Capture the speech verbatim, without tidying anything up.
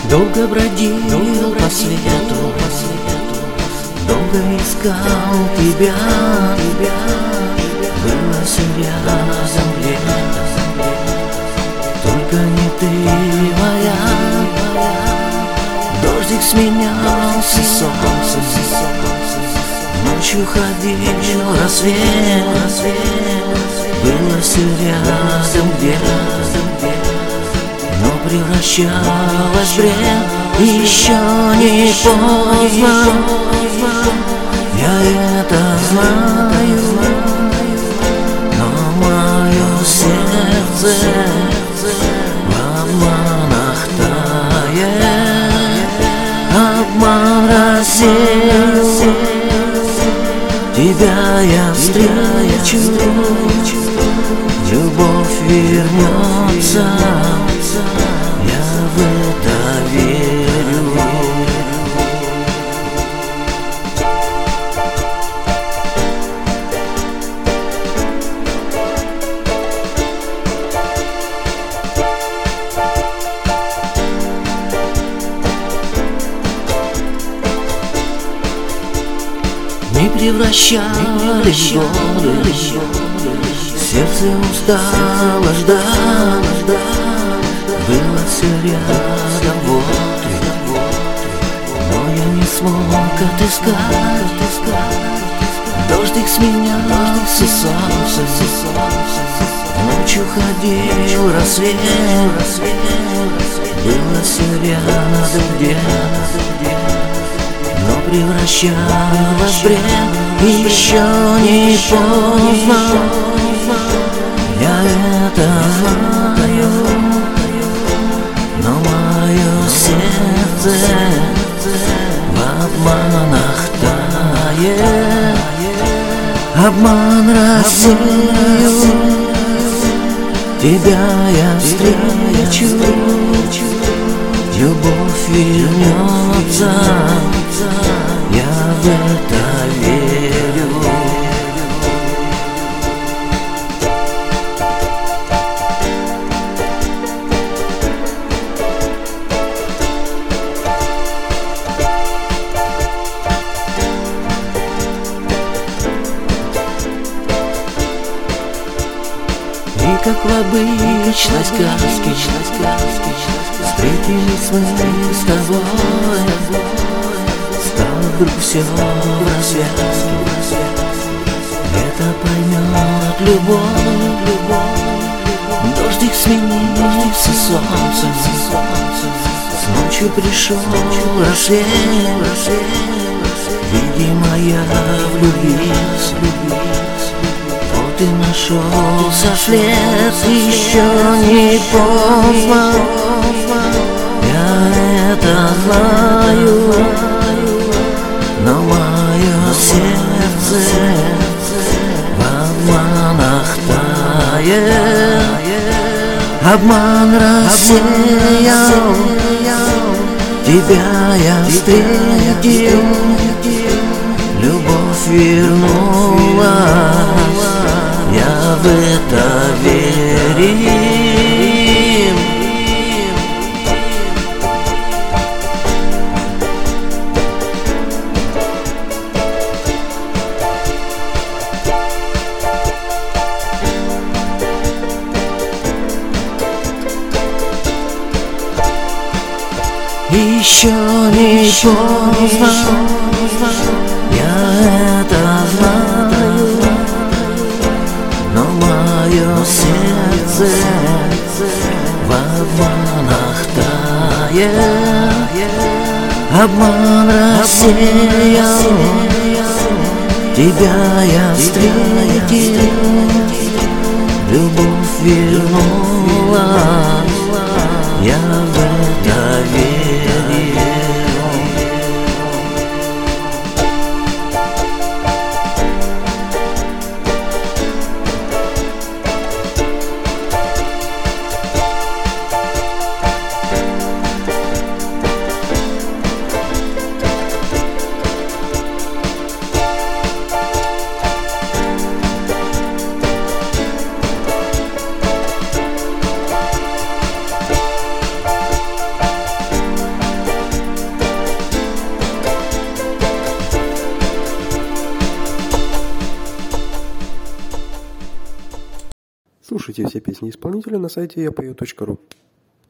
Долго бродил по свету, долго искал тебя. Было все рядом лето, только не ты моя. Дождик сменялся солнцем, ночью ходил рассвет. Было все рядом где-то, но превращалось в бред. Еще не поздно, я это знаю, но мое сердце в обманах тает. Обман рассеял, тебя я встречу, любовь вернется, я в это верю. Не превращались годы, сердце устало ждать. Было все рядом, вот ты, но я не смог отыскать. Дождик сменялся солнцем, ночью ходил рассвет. Было все рядом где-то, но превращалось в бред. Еще не поздно, я это знаю, но мое сердце в обманах тает. Обман рассеял, тебя я встречу, любовь вернется, я в это верю. И как в обычной сказке встретились мы с тобой. Стало вдруг все в развязке, это поймет любовь. Дождик сменился солнцем, с ночью пришел рассвет. Видимо, я влюбился, вот и нашелся след. Еще не поздно, я это знаю, но мое сердце в обманах тает. Обман рассеял, тебя я встретил, любовь вернула, я в это верю. Еще не поздно, я это знаю, но мое сердце в обманах тает. Обман рассеял, тебя я встретил, любовь вернула, я в это верю. Слушайте все песни исполнителя на сайте я пою точка ру.